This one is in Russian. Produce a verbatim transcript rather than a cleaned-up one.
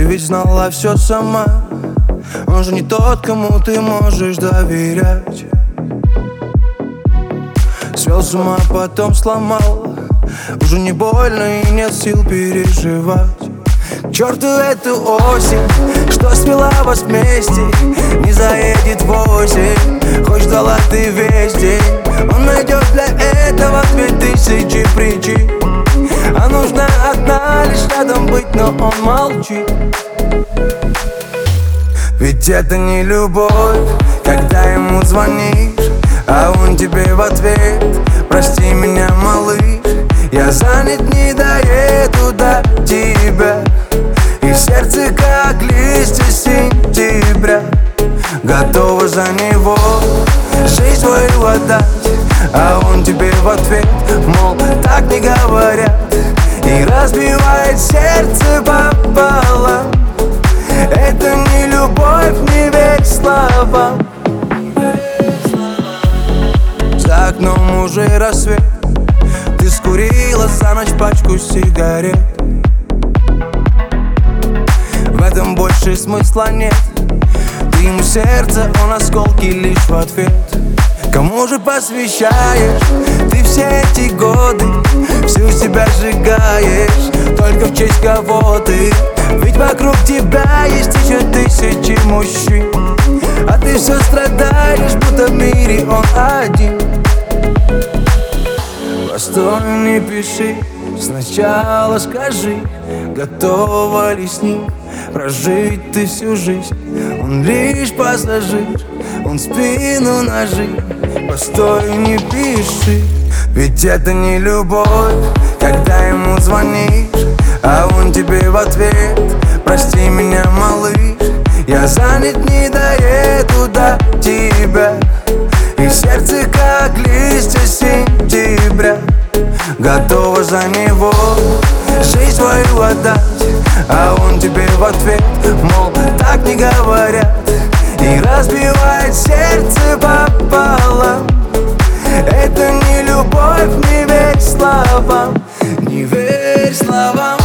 Ты ведь знала все сама. Он же не тот, кому ты можешь доверять. Свел с ума, потом сломал. Уже не больно и нет сил переживать. К черту эту осень, что свела вас вместе. Не заедет восемь, хоть ждала ты весь день. Он найдет для этого две тысячи причин. А нужна одна лишь рядом быть, но он молчит. Ведь это не любовь, когда ему звонишь, а он тебе в ответ: прости меня, малыш, я занят, не доеду до тебя. И сердце, как листья сентября, готово за него жизнь свою отдать. А он тебе в ответ, мол, так не говорят, и разбивает сердце пополам. Это не любовь, не верь словам. За окном уже рассвет. Ты скурила за ночь пачку сигарет. В этом больше смысла нет. Ты ему сердце, он осколки лишь в ответ. Кому же посвящаешь ты все эти годы? Всю себя сжигаешь, только в честь кого ты? Ведь вокруг тебя есть еще тысячи мужчин, а ты все страдаешь, будто в мире он один. Постой, не пиши, сначала скажи, готова ли с ним прожить ты всю жизнь. Он лишь пассажир, он спину ножи. Постой, не пиши, ведь это не любовь, когда ему звонишь, а он тебе в ответ: прости меня, малыш, я занят, не доеду до тебя. И сердце, как листья сентября, готово за него жизнь свою отдать. А он тебе в ответ, мол, так не говорят, и разбивает сердце пополам. Это не любовь, не верь словам, не верь словам.